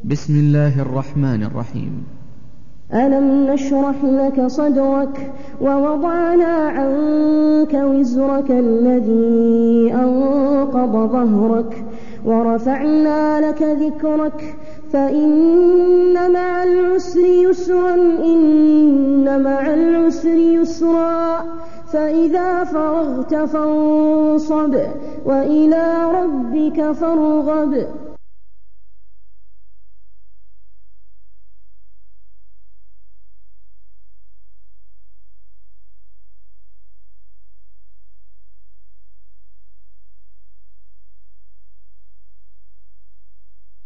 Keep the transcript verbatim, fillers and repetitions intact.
بسم الله الرحمن الرحيم. ألم نشرح لك صدرك ووضعنا عنك وزرك الذي أنقض ظهرك ورفعنا لك ذكرك فإن مع العسر يسرا إن مع العسر يسرا فإذا فرغت فانصب وإلى ربك فارغب.